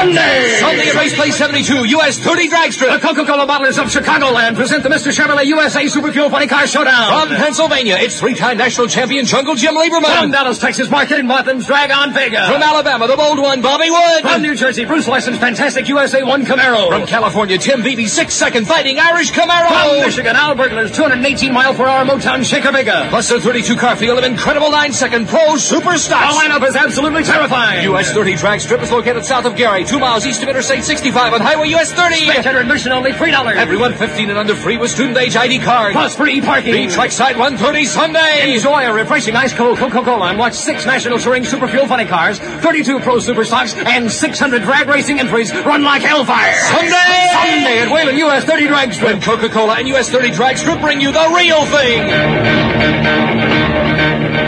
Sunday! Sunday at Race Place 72, US 30 drag strip. The Coca-Cola bottlers of Chicagoland present the Mr. Chevrolet USA Super Fuel Funny Car Showdown. From Pennsylvania, it's three-time national champion Jungle Jim Lieberman. From Dallas, Texas, Mark Higginbotham's Drag-On Vega. From Alabama, the bold one, Bobby Wood. From New Jersey, Bruce Lesson's fantastic USA 1 Camaro. From California, Tim Beattie's 6-second fighting Irish Camaro. From Michigan, Al Bergler's 218-mile-per-hour Motown Shaker Vega. Plus a 32-car field of incredible 9-second Pro Super Stocks. The lineup is absolutely terrifying. US 30 drag strip is located south of Gary, 2 miles east of Interstate 65 on Highway US 30. Spectator admission only $3. Everyone 15 and under free with student age ID card. Plus free parking. Be Trackside 130 Sunday. Enjoy a refreshing ice-cold Coca-Cola and watch 6 National Touring Super Fuel Funny Cars, 32 Pro Super Stocks, and 600 drag racing entries run like hellfire. Sunday at Whalen US 30 Drag Strip. When Coca-Cola and US 30 Drag Strip bring you the real thing.